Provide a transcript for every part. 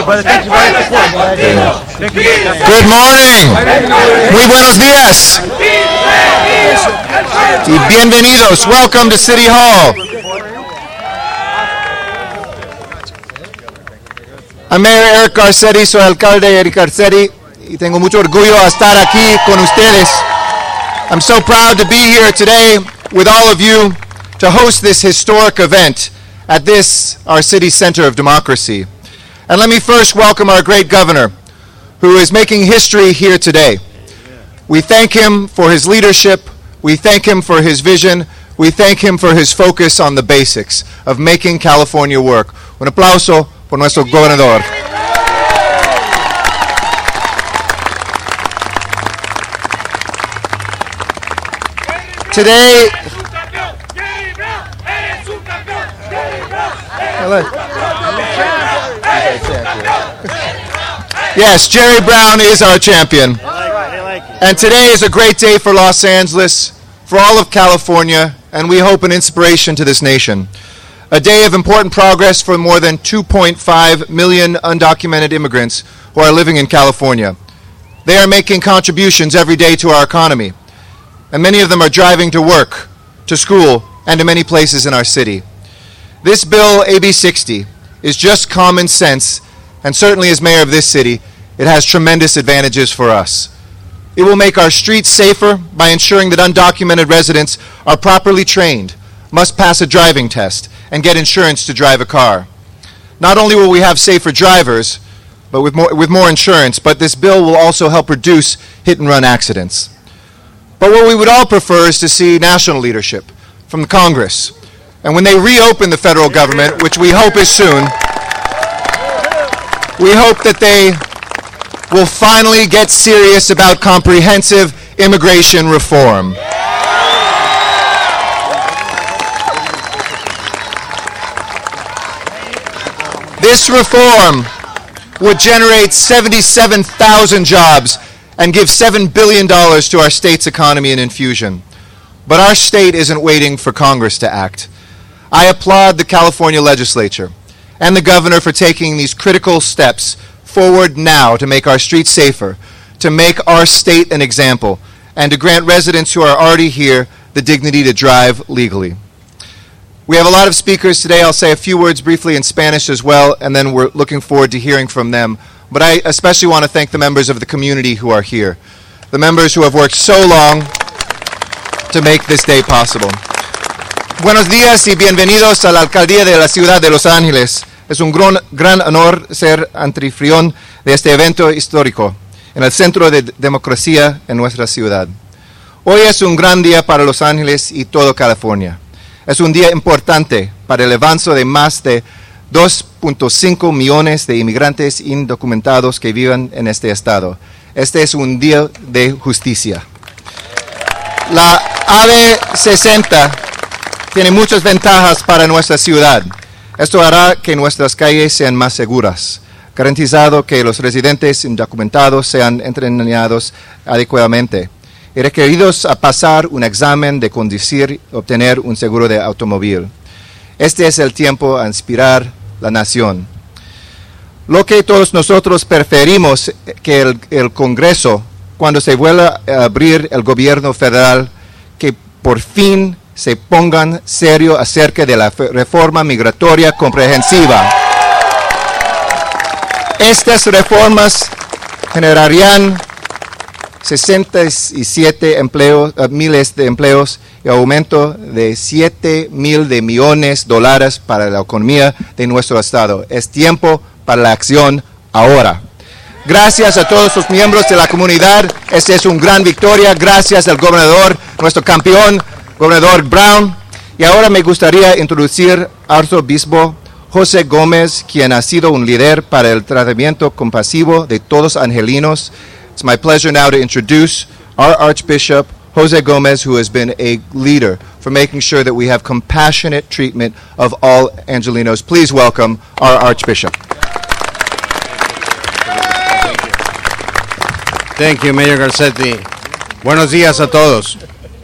brother. Thank you for your support, brother. Thank you. Good morning. Muy buenos días. Y bienvenidos. Welcome to City Hall. I'm Mayor Eric Garcetti, soy alcalde Eric Garcetti, y tengo mucho orgullo a estar aquí con ustedes. I'm so proud to be here today with all of you to host this historic event at this, our city center of democracy. And let me first welcome our great governor, who is making history here today. We thank him for his leadership. We thank him for his vision. We thank him for his focus on the basics of making California work. Un aplauso por nuestro gobernador. Today, yes, Jerry Brown is our champion. And today is a great day for Los Angeles, for all of California, and we hope an inspiration to this nation. A day of important progress for more than 2.5 million undocumented immigrants who are living in California. They are making contributions every day to our economy, and many of them are driving to work, to school, and to many places in our city. This bill, AB 60, is just common sense, and certainly as mayor of this city, it has tremendous advantages for us. It will make our streets safer by ensuring that undocumented residents are properly trained, must pass a driving test, and get insurance to drive a car. Not only will we have safer drivers, but with more insurance, but this bill will also help reduce hit-and-run accidents. But what we would all prefer is to see national leadership from the Congress. And when they reopen the federal government, which we hope is soon, we hope that they will finally get serious about comprehensive immigration reform. This reform would generate 77,000 jobs and give $7 billion to our state's economy in infusion. But our state isn't waiting for Congress to act. I applaud the California legislature and the governor for taking these critical steps forward now to make our streets safer, to make our state an example, and to grant residents who are already here the dignity to drive legally. We have a lot of speakers today. I'll say a few words briefly in Spanish as well, and then we're looking forward to hearing from them. But I especially want to thank the members of the community who are here, the members who have worked so long to make this day possible. Buenos días y bienvenidos a la alcaldía de la ciudad de Los Ángeles. Es un gran honor ser anfitrión de este evento histórico en el centro de democracia en nuestra ciudad. Hoy es un gran día para Los Ángeles y toda California. Es un día importante para el avance de más de 2.5 millones de inmigrantes indocumentados que viven en este estado. Este es un día de justicia. La AB 60 tiene muchas ventajas para nuestra ciudad. Esto hará que nuestras calles sean más seguras, garantizado que los residentes indocumentados sean entrenados adecuadamente y requeridos a pasar un examen de conducir y obtener un seguro de automóvil. Este es el tiempo a inspirar la nación. Lo que todos nosotros preferimos que el Congreso, cuando se vuelva a abrir el gobierno federal, que por fin se pongan serio acerca de la reforma migratoria comprensiva. Estas reformas generarían 67 miles de empleos y aumento de 7,000 de millones de dólares para la economía de nuestro estado. Es tiempo para la acción ahora. Gracias a todos los miembros de la comunidad. Esta es una gran victoria. Gracias al gobernador, nuestro campeón, gobernador Brown. Y ahora me gustaría introducir al arzobispo José Gómez, quien ha sido un líder para el tratamiento compasivo de todos angelinos. It's my pleasure now to introduce our Archbishop, Jose Gomez, who has been a leader for making sure that we have compassionate treatment of all Angelinos. Please welcome our Archbishop. Thank you, Mayor Garcetti. Buenos días a todos.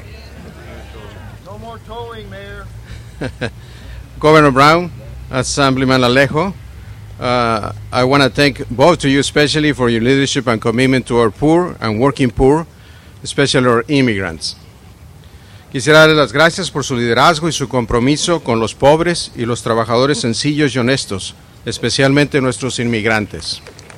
No more towing, Mayor. Governor Brown, Assemblyman Alejo, I want to thank both of you especially for your leadership and commitment to our poor and working poor, especially our immigrants. Quisiera darles las gracias por su liderazgo y su compromiso con los pobres y los trabajadores sencillos y honestos, especialmente nuestros inmigrantes.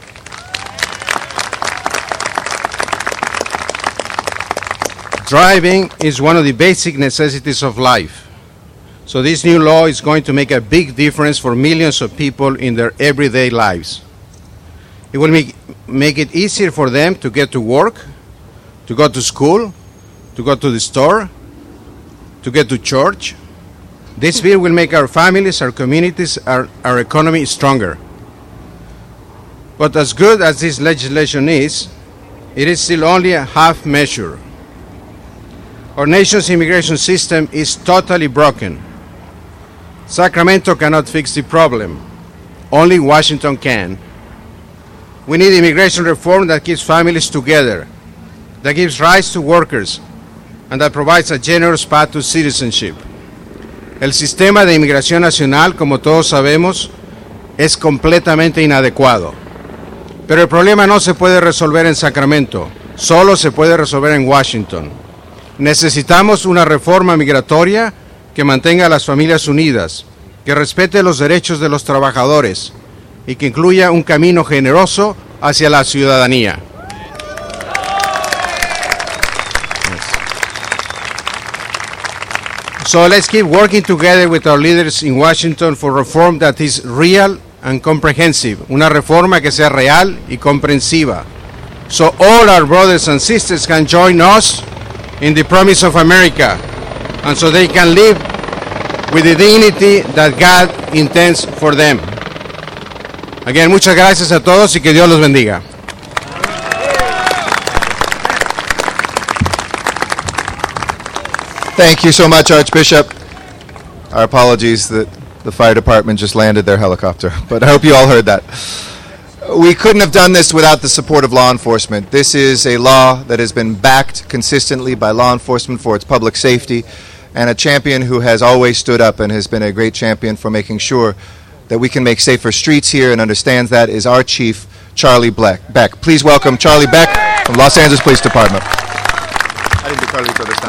Driving is one of the basic necessities of life. So this new law is going to make a big difference for millions of people in their everyday lives. It will make it easier for them to get to work, to go to school, to go to the store, to get to church. This bill will make our families, our communities, our economy stronger. But as good as this legislation is, it is still only a half measure. Our nation's immigration system is totally broken. Sacramento cannot fix the problem. Only Washington can. We need immigration reform that keeps families together, that gives rights to workers, and that provides a generous path to citizenship. El sistema de inmigración nacional, como todos sabemos, es completamente inadecuado. Pero el problema no se puede resolver en Sacramento, solo se puede resolver en Washington. Necesitamos una reforma migratoria que mantenga a las familias unidas, que respete los derechos de los trabajadores y que incluya un camino generoso hacia la ciudadanía. So let's keep working together with our leaders in Washington for reform that is real and comprehensive. Una reforma que sea real y comprensiva. So all our brothers and sisters can join us in the promise of America, and so they can live with the dignity that God intends for them. Again, muchas gracias a todos y que Dios los bendiga. Thank you so much, Archbishop. Our apologies that the fire department just landed their helicopter, but I hope you all heard that. We couldn't have done this without the support of law enforcement. This is a law that has been backed consistently by law enforcement for its public safety, and a champion who has always stood up and has been a great champion for making sure that we can make safer streets here and understands that is our chief, Charlie Beck. Please welcome Charlie Beck from Los Angeles Police Department. I didn't do Carlito this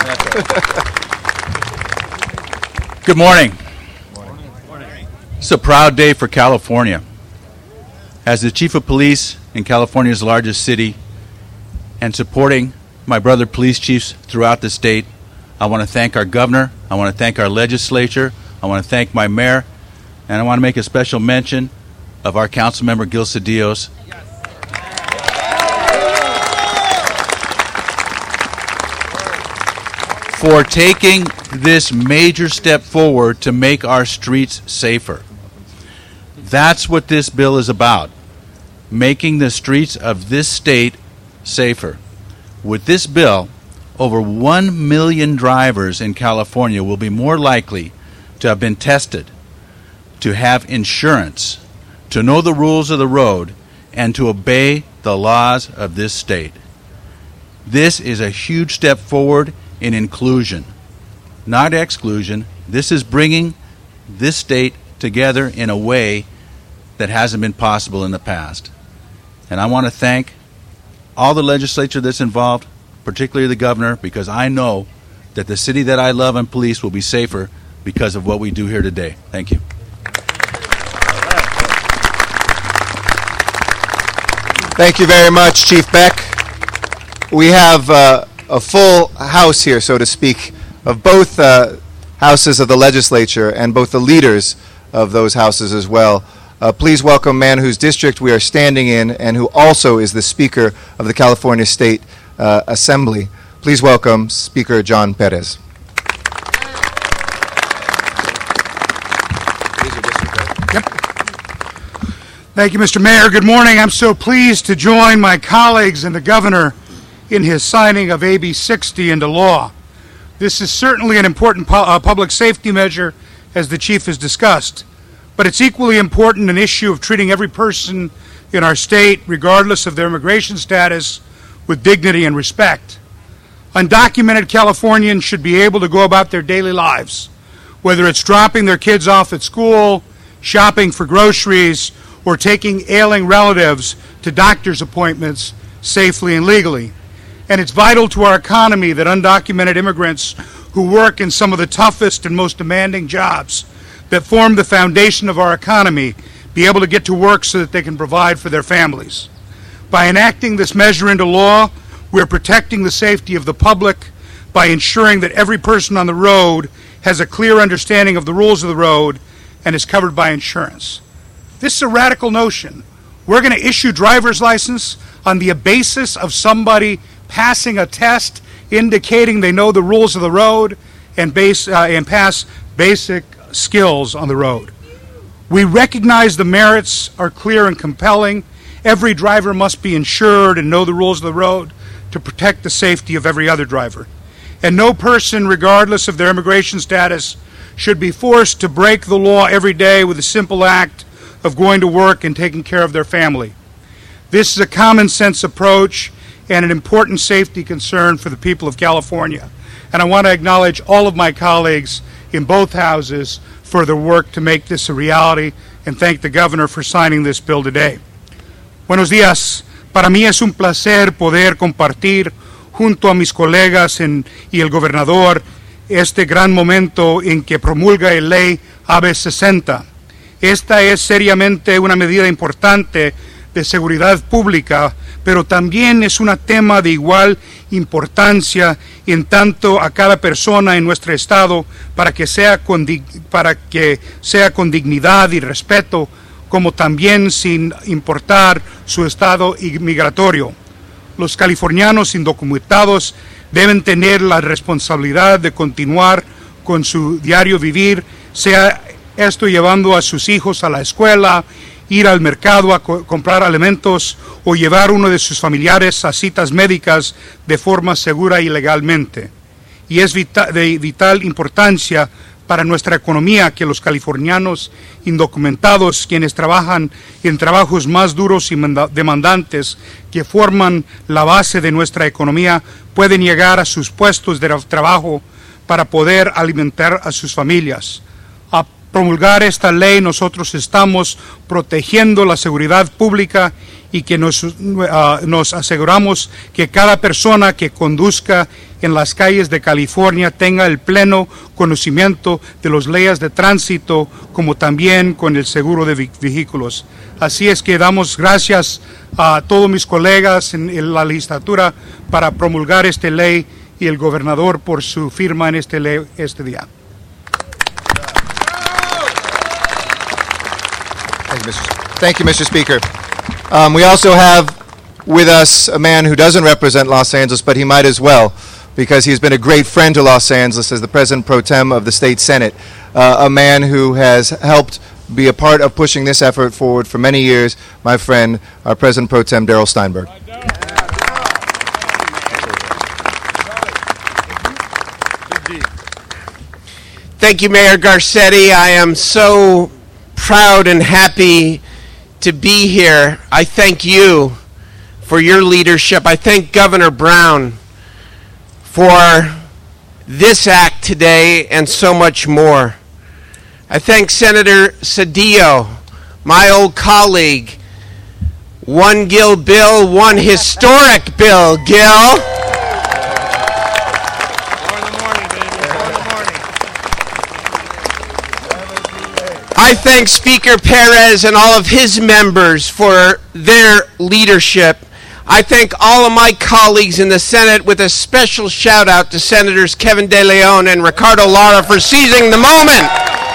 time. Good morning. It's a proud day for California. As the Chief of Police in California's largest city and supporting my brother police chiefs throughout the state, I want to thank our governor, I want to thank our legislature, I want to thank my mayor, and I want to make a special mention of our council member Gil Cedillos. For taking this major step forward to make our streets safer. That's what this bill is about, making the streets of this state safer. With this bill, over 1 million drivers in California will be more likely to have been tested, to have insurance, to know the rules of the road, and to obey the laws of this state. This is a huge step forward in inclusion, not exclusion. This is bringing this state together in a way that hasn't been possible in the past. And I want to thank all the legislature that's involved, particularly the governor, because I know that the city that I love and police will be safer because of what we do here today. Thank you. Thank you very much, Chief Beck. We have a full house here, so to speak, of both houses of the legislature and both the leaders of those houses as well. Please welcome a man whose district we are standing in and who also is the Speaker of the California State Assembly. Please welcome Speaker John Perez. Thank you, Mr. Mayor. Good morning. I'm so pleased to join my colleagues and the governor in his signing of AB 60 into law. This is certainly an important public safety measure, as the chief has discussed, but it's equally important an issue of treating every person in our state, regardless of their immigration status, with dignity and respect. Undocumented Californians should be able to go about their daily lives, whether it's dropping their kids off at school, shopping for groceries, or taking ailing relatives to doctor's appointments safely and legally. And it's vital to our economy that undocumented immigrants who work in some of the toughest and most demanding jobs that form the foundation of our economy be able to get to work so that they can provide for their families. By enacting this measure into law, we're protecting the safety of the public by ensuring that every person on the road has a clear understanding of the rules of the road and is covered by insurance. This is a radical notion. We're going to issue driver's license on the basis of somebody passing a test indicating they know the rules of the road and pass basic skills on the road. We recognize the merits are clear and compelling. Every driver must be insured and know the rules of the road to protect the safety of every other driver. And no person, regardless of their immigration status, should be forced to break the law every day with a simple act of going to work and taking care of their family. This is a common sense approach and an important safety concern for the people of California. And I want to acknowledge all of my colleagues in both houses for their work to make this a reality and thank the governor for signing this bill today. Buenos días. Para mí es un placer poder compartir junto a mis colegas y el gobernador este gran momento en que promulga la ley AB 60. Esta es seriamente una medida importante de seguridad pública, pero también es un tema de igual importancia en tanto a cada persona en nuestro estado para que sea con dignidad y respeto, como también sin importar su estado migratorio. Los californianos indocumentados deben tener la responsabilidad de continuar con su diario vivir, sea esto llevando a sus hijos a la escuela, ir al mercado a comprar alimentos o llevar uno de sus familiares a citas médicas de forma segura y legalmente. Y es de vital importancia para nuestra economía que los californianos indocumentados, quienes trabajan en trabajos más duros y demandantes que forman la base de nuestra economía, pueden llegar a sus puestos de trabajo para poder alimentar a sus familias. A promulgar esta ley, nosotros estamos protegiendo la seguridad pública y que nos aseguramos que cada persona que conduzca en las calles de California tenga el pleno conocimiento de las leyes de tránsito, como también con el seguro de vehículos. Así es que damos gracias a todos mis colegas en la legislatura para promulgar esta ley y el gobernador por su firma en esta ley este día. Thank you, Mr. Speaker. We also have with us a man who doesn't represent Los Angeles, but he might as well, because he's been a great friend to Los Angeles as the President Pro Tem of the State Senate, a man who has helped be a part of pushing this effort forward for many years, my friend, our President Pro Tem, Darrell Steinberg. Thank you, Mayor Garcetti. I am so proud and happy to be here. I thank you for your leadership. I thank Governor Brown for this act today and so much more. I thank Senator Cedillo, my old colleague. One Gil bill, one historic bill, Gil. I thank Speaker Perez and all of his members for their leadership. I thank all of my colleagues in the Senate, with a special shout out to Senators Kevin De Leon and Ricardo Lara for seizing the moment.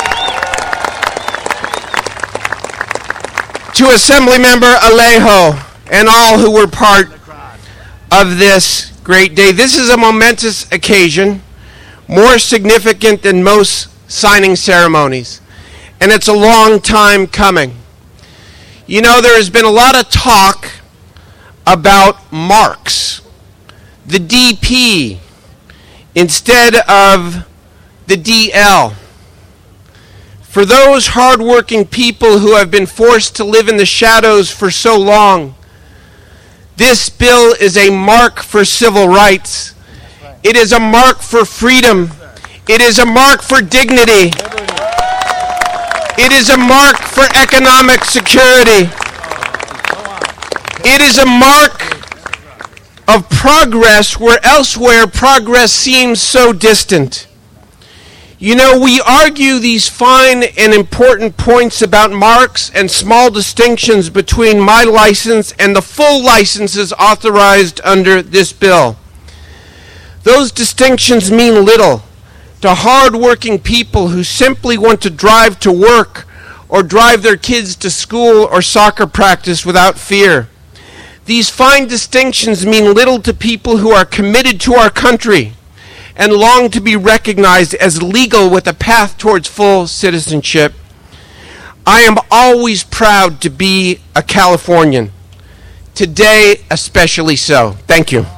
To Assemblymember Alejo and all who were part of this great day. This is a momentous occasion, more significant than most signing ceremonies. And it's a long time coming. You know, there has been a lot of talk about marks, the DP instead of the DL. For those hardworking people who have been forced to live in the shadows for so long, this bill is a mark for civil rights. It is a mark for freedom. It is a mark for dignity. It is a mark for economic security. It is a mark of progress where elsewhere progress seems so distant. You know, we argue these fine and important points about marks and small distinctions between my license and the full licenses authorized under this bill. Those distinctions mean little to hard-working people who simply want to drive to work or drive their kids to school or soccer practice without fear. These fine distinctions mean little to people who are committed to our country and long to be recognized as legal with a path towards full citizenship. I am always proud to be a Californian. Today, especially so. Thank you.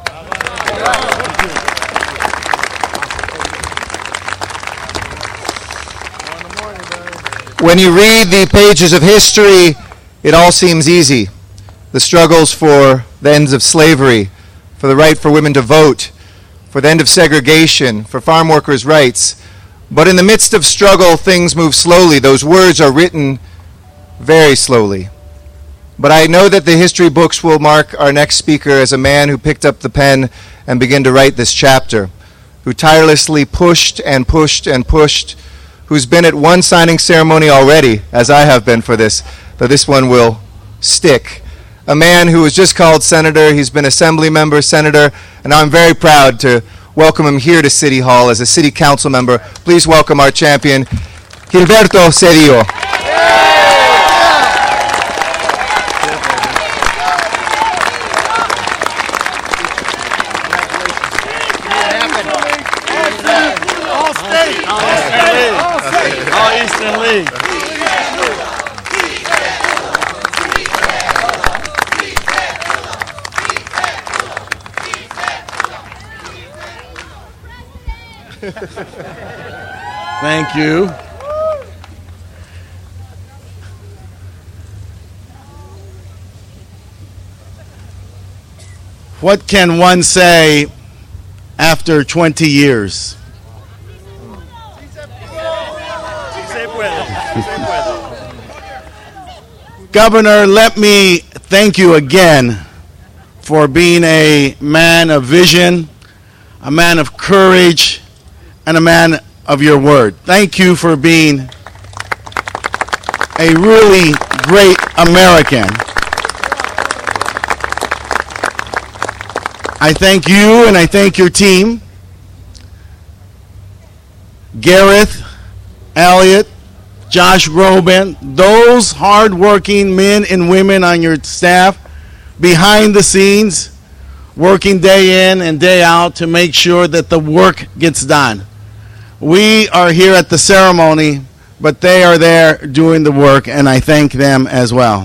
When you read the pages of history, it all seems easy. The struggles for the ends of slavery, for the right for women to vote, for the end of segregation, for farm workers' rights. But in the midst of struggle, things move slowly. Those words are written very slowly. But I know that the history books will mark our next speaker as a man who picked up the pen and began to write this chapter, who tirelessly pushed and pushed and pushed, who's been at one signing ceremony already, as I have been for this, but this one will stick. A man who was just called senator, he's been assembly member, senator, and I'm very proud to welcome him here to City Hall as a city council member. Please welcome our champion, Gilberto Cedillo. All Eastern League. Thank you. What can one say after 20 years? Governor, let me thank you again for being a man of vision, a man of courage, and a man of your word. Thank you for being a really great American. I thank you and I thank your team. Gareth, Elliot, Josh Groban, those hard-working men and women on your staff behind the scenes, working day in and day out to make sure that the work gets done. We are here at the ceremony, but they are there doing the work, and I thank them as well.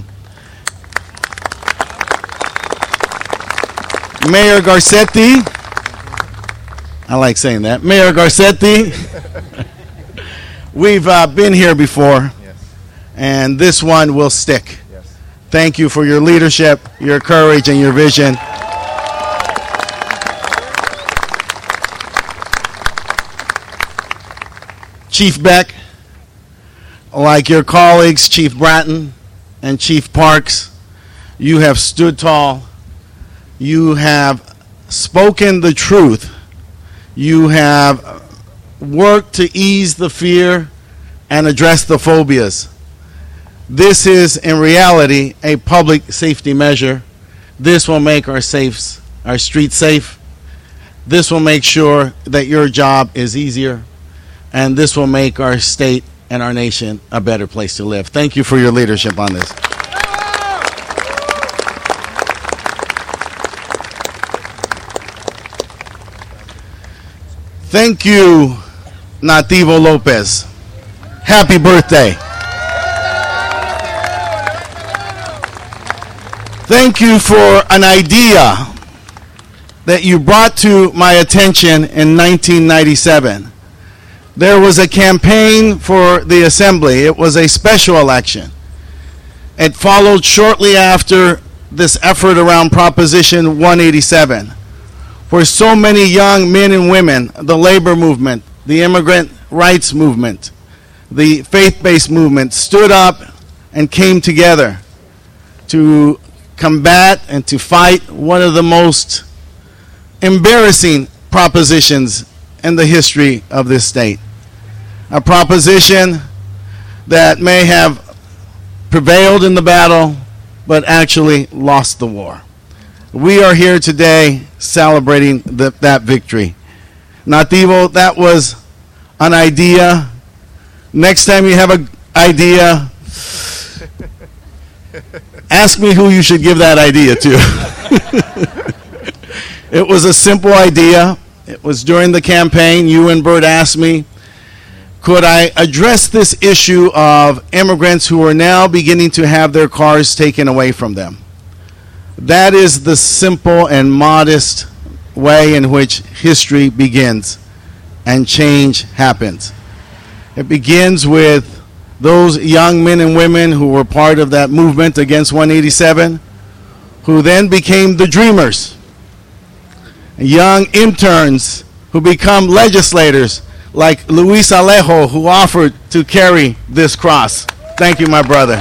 Mayor Garcetti, I like saying that. Mayor Garcetti, we've been here before, and this one will stick. Thank you for your leadership, your courage, and your vision. Chief Beck, like your colleagues, Chief Bratton and Chief Parks, you have stood tall. You have spoken the truth. You have worked to ease the fear and address the phobias. This is, in reality, a public safety measure. This will make our streets safe. This will make sure that your job is easier. And this will make our state and our nation a better place to live. Thank you for your leadership on this. Thank you, Nativo Lopez. Happy birthday. Thank you for an idea that you brought to my attention in 1997. There was a campaign for the assembly. It was a special election. It followed shortly after this effort around Proposition 187, where so many young men and women, the labor movement, the immigrant rights movement, the faith-based movement stood up and came together to combat and to fight one of the most embarrassing propositions in the history of this state. A proposition that may have prevailed in the battle, but actually lost the war. We are here today celebrating that victory. Nativo, that was an idea. Next time you have an idea, ask me who you should give that idea to. It was a simple idea. It was during the campaign. You and Bert asked me, could I address this issue of immigrants who are now beginning to have their cars taken away from them? That is the simple and modest way in which history begins and change happens. It begins with those young men and women who were part of that movement against 187, who then became the dreamers. Young interns who become legislators, like Luis Alejo, who offered to carry this cross. Thank you, my brother.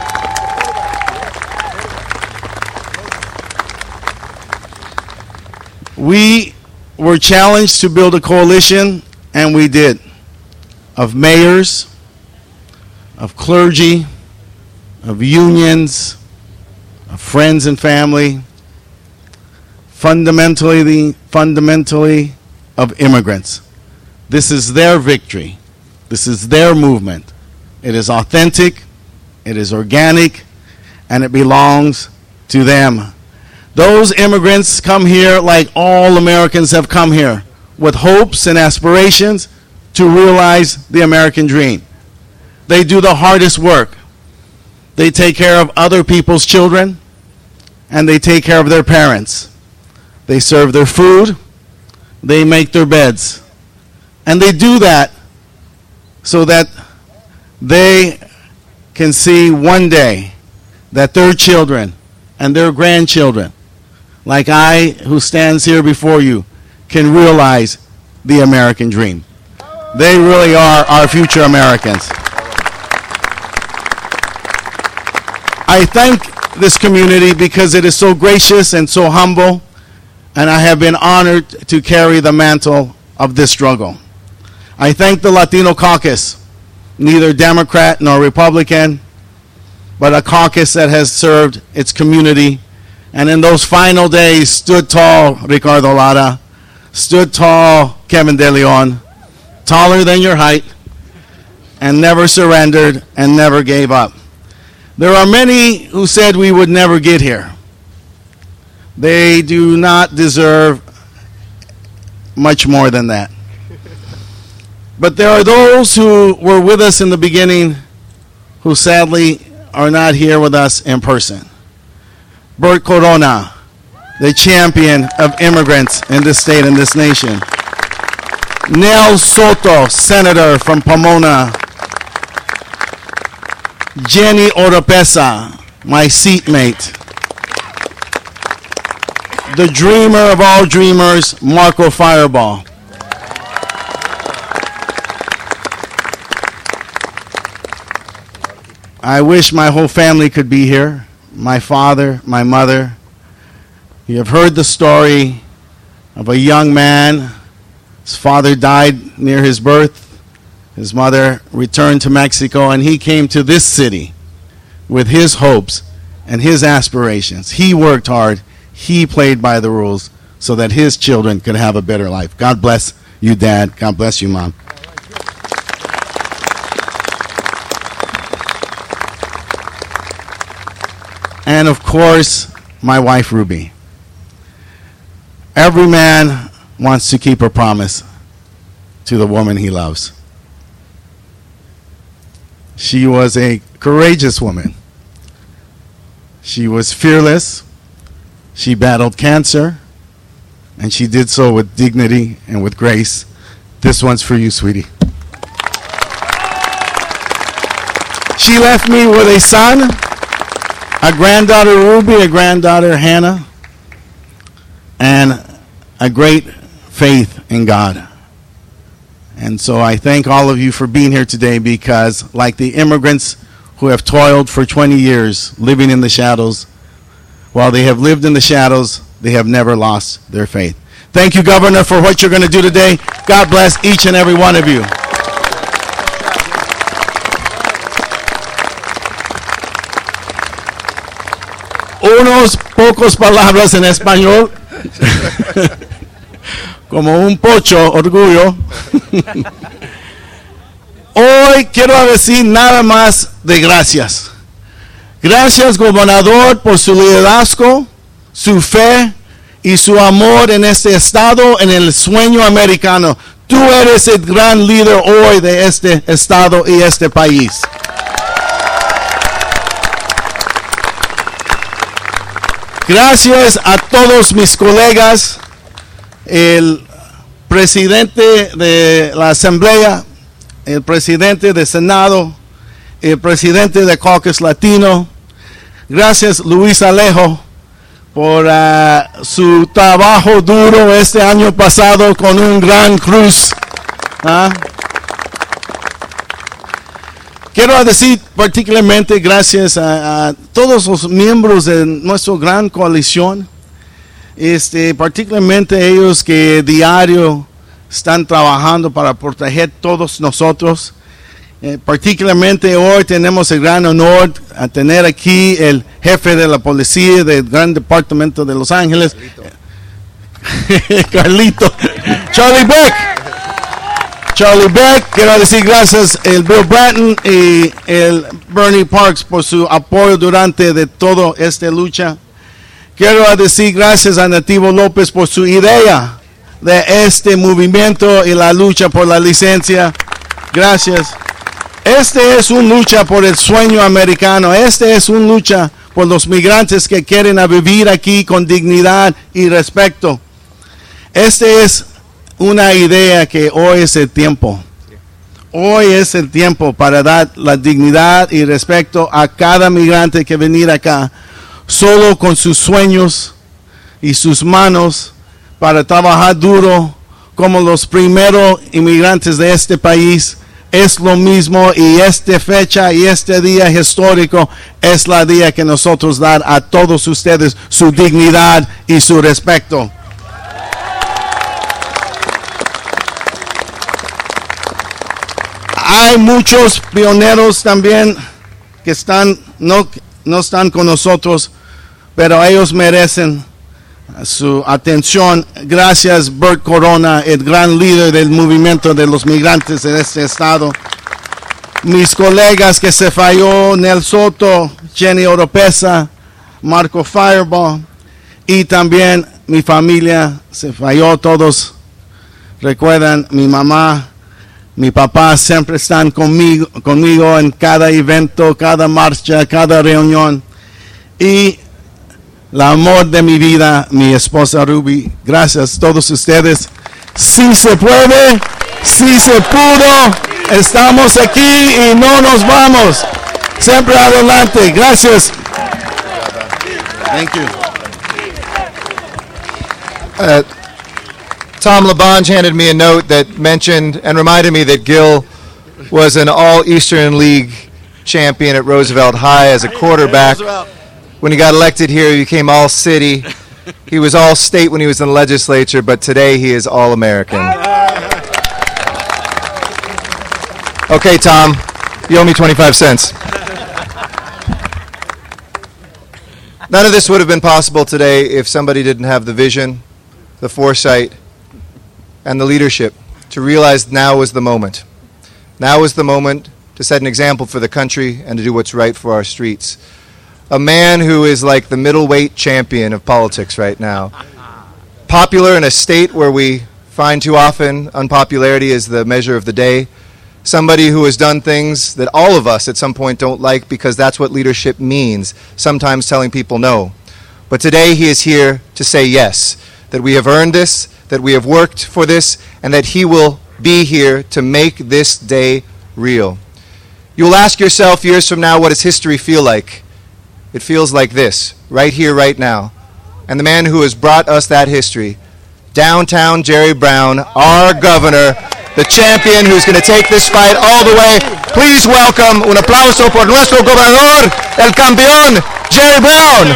We were challenged to build a coalition, and we did, of mayors, of clergy, of unions, of friends and family, fundamentally of immigrants. This is their victory. This is their movement. It is authentic, it is organic, and it belongs to them. Those immigrants come here like all Americans have come here, with hopes and aspirations to realize the American dream. They do the hardest work. They take care of other people's children, and they take care of their parents. They serve their food, they make their beds. And they do that so that they can see one day that their children and their grandchildren, like I who stands here before you, can realize the American dream. They really are our future Americans. I thank this community because it is so gracious and so humble, and I have been honored to carry the mantle of this struggle. I thank the Latino caucus, neither Democrat nor Republican, but a caucus that has served its community, and in those final days stood tall Ricardo Lara, stood tall Kevin De Leon, taller than your height, and never surrendered and never gave up. There are many who said we would never get here. They do not deserve much more than that. But there are those who were with us in the beginning who sadly are not here with us in person. Bert Corona, the champion of immigrants in this state and this nation. Nel Soto, senator from Pomona. Jenny Oropesa, my seatmate. The dreamer of all dreamers, Marco Fireball. I wish my whole family could be here. My father, my mother. You have heard the story of a young man. His father died near his birth. His mother returned to Mexico, and he came to this city with his hopes and his aspirations. He worked hard. He played by the rules so that his children could have a better life. God bless you, Dad. God bless you, Mom. And of course, my wife, Ruby. Every man wants to keep a promise to the woman he loves. She was a courageous woman. She was fearless. She battled cancer, and she did so with dignity and with grace. This one's for you, sweetie. She left me with a son, a granddaughter Ruby, a granddaughter Hannah, and a great faith in God. And so I thank all of you for being here today because, like the immigrants who have toiled for 20 years living in the shadows, while they have lived in the shadows, they have never lost their faith. Thank you, Governor, for what you're going to do today. God bless each and every one of you. Unos pocos palabras en español, como un pocho, orgullo. Hoy quiero decir nada más de gracias. Gracias, gobernador, por su liderazgo, su fe y su amor en este estado, en el sueño americano. Tú eres el gran líder hoy de este estado y este país. Gracias a todos mis colegas, el presidente de la Asamblea, el presidente del Senado, el presidente del Caucus Latino. Gracias, Luis Alejo, por su trabajo duro este año pasado con un gran cruz. Quiero decir particularmente gracias a todos los miembros de nuestra gran coalición, particularmente ellos que diario están trabajando para proteger a todos nosotros. Particularmente hoy tenemos el gran honor a tener aquí el jefe de la policía del Gran Departamento de Los Ángeles, Carlito, Charlie Beck. Quiero decir gracias al Bill Bratton y el Bernie Parks por su apoyo durante de toda esta lucha. Quiero decir gracias a Nativo López por su idea de este movimiento y la lucha por la licencia. Gracias. Este es una lucha por el sueño americano. Este es una lucha por los migrantes que quieren vivir aquí con dignidad y respeto. Este es una idea que hoy es el tiempo. Hoy es el tiempo para dar la dignidad y respeto a cada migrante que venir acá, solo con sus sueños y sus manos para trabajar duro como los primeros inmigrantes de este país. Es lo mismo y esta fecha y este día histórico es la día que nosotros dar a todos ustedes su dignidad y su respeto. Hay muchos pioneros también que no están con nosotros, pero ellos merecen su atención. Gracias, Bert Corona, el gran líder del movimiento de los migrantes en este estado. Mis colegas que se falló, Nel Soto, Jenny Oropesa, Marco Fireball, y también mi familia se falló todos. Recuerdan, mi mamá, mi papá siempre están conmigo en cada evento, cada marcha, cada reunión. Y el amor de mi vida, mi esposa Ruby. Gracias a todos ustedes. Si se puede, si se pudo, estamos aquí y no nos vamos. Siempre adelante. Gracias. Thank you. Tom LaBonge handed me a note that mentioned and reminded me that Gil was an All-Eastern League champion at Roosevelt High as a quarterback. When he got elected here, he became All-City. He was All-State when he was in the legislature, but today he is All-American. Okay, Tom, you owe me 25 cents. None of this would have been possible today if somebody didn't have the vision, the foresight, and the leadership to realize now is the moment. Now is the moment to set an example for the country and to do what's right for our streets. A man who is like the middleweight champion of politics right now. Popular in a state where we find too often unpopularity is the measure of the day. Somebody who has done things that all of us at some point don't like because that's what leadership means, sometimes telling people no. But today he is here to say yes, that we have earned this, that we have worked for this, and that he will be here to make this day real. You will ask yourself years from now, what does history feel like? It feels like this, right here, right now. And the man who has brought us that history, Downtown Jerry Brown, our governor, the champion who's going to take this fight all the way. Please welcome, un aplauso por nuestro gobernador, el campeón, Jerry Brown.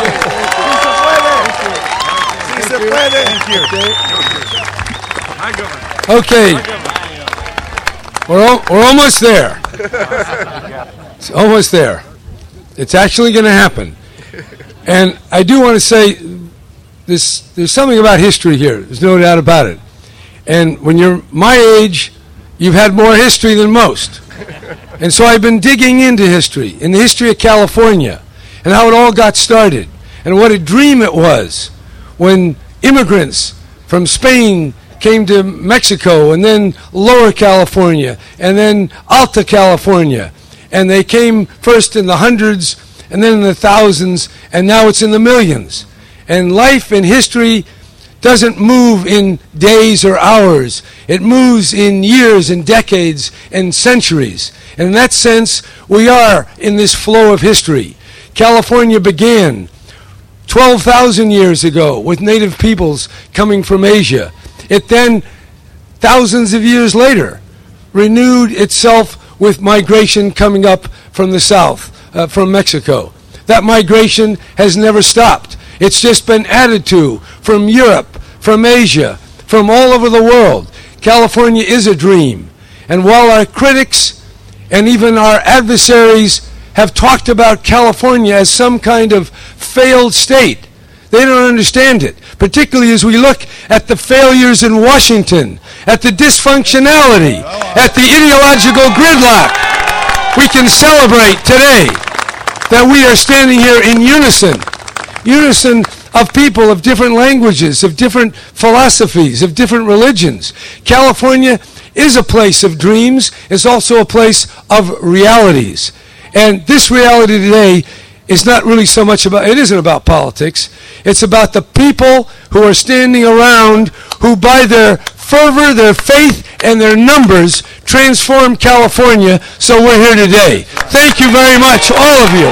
Okay, we're almost there. It's almost there. It's actually going to happen. And I do want to say there's something about history here. There's no doubt about it. And when you're my age, you've had more history than most. And so I've been digging into history, in the history of California, and how it all got started, and what a dream it was when immigrants from Spain came to Mexico, and then Lower California, and then Alta California. And they came first in the hundreds, and then in the thousands, and now it's in the millions. And life and history doesn't move in days or hours. It moves in years and decades and centuries. And in that sense, we are in this flow of history. California began 12,000 years ago with native peoples coming from Asia. It then, thousands of years later, renewed itself with migration coming up from the south, from Mexico. That migration has never stopped. It's just been added to from Europe, from Asia, from all over the world. California is a dream. And while our critics and even our adversaries have talked about California as some kind of failed state, they don't understand it, particularly as we look at the failures in Washington, at the dysfunctionality, at the ideological gridlock. We can celebrate today that we are standing here in unison of people of different languages, of different philosophies, of different religions. California is a place of dreams. It's also a place of realities. And this reality today is not really so much about, it isn't about politics. It's about the people who are standing around who by their fervor, their faith, and their numbers transform California, so we're here today. Thank you very much, all of you.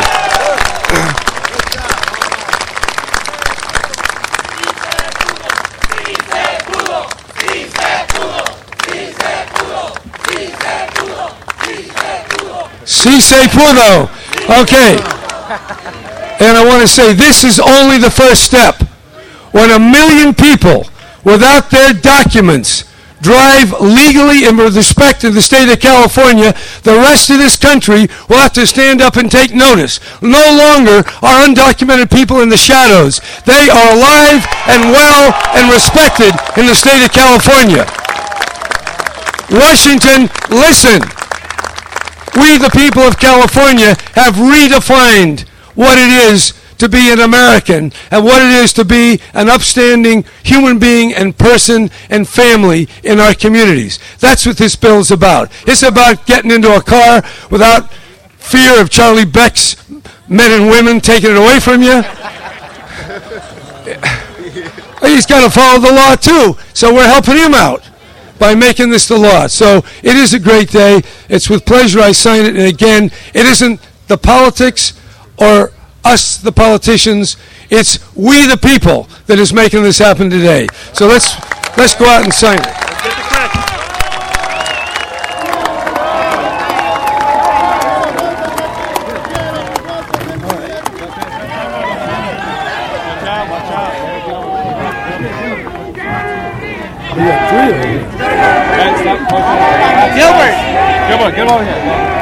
Si se pudo. Okay. And I want to say this is only the first step. When 1 million people without their documents drive legally and with respect to the state of California, the rest of this country will have to stand up and take notice. No longer are undocumented people in the shadows. They are alive and well and respected in the state of California. Washington, listen. We, the people of California, have redefined what it is to be an American and what it is to be an upstanding human being and person and family in our communities. That's what this bill is about. It's about getting into a car without fear of Charlie Beck's men and women taking it away from you. He's got to follow the law too, so we're helping him out by making this the law. So it is a great day. It's with pleasure I sign it. And again, it isn't the politics or us, the politicians. It's we, the people, that is making this happen today. So let's go out and sign it. Gilbert, get over here.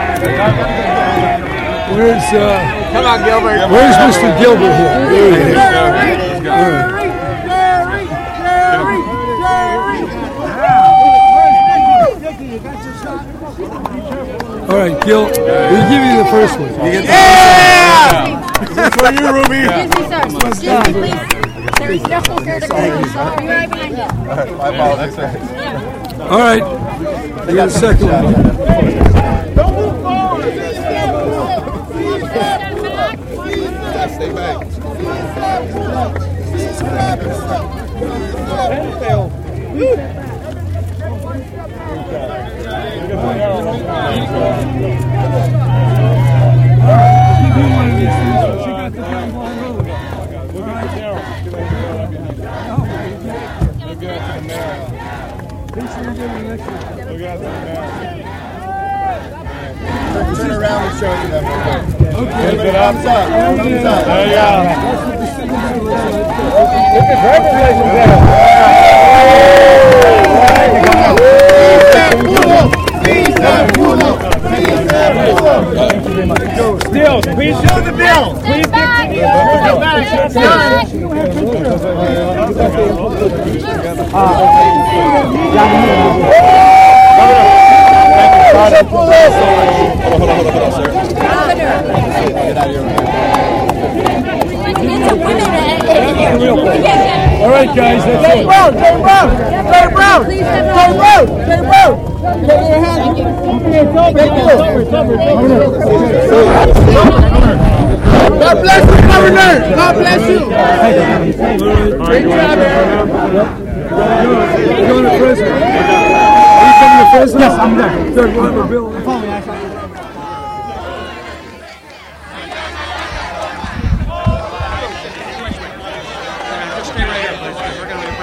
Come on, Gilbert. Where's Mr. Gilbert here? There he is. All right, Gil, we'll give you the first one. Yeah! For you, Ruby. Excuse me, sir. Excuse me, please. There's no here to go. I'll be right behind you. All right. You got a second one. Don't move forward. Stay back. Make sure you Turn around and show them. Okay. Give it up. Thumbs up. Thumbs up. There you go. Get the driver's license there. Still, please show the bill. Please get all right, guys, that's it. Brown. Please step out. Jay Brown. God bless you, Governor. God bless you. Great job, You're going to prison. Are you coming to prison? Yes, I'm there. Third one, Bill. Stay right here, please. We're going to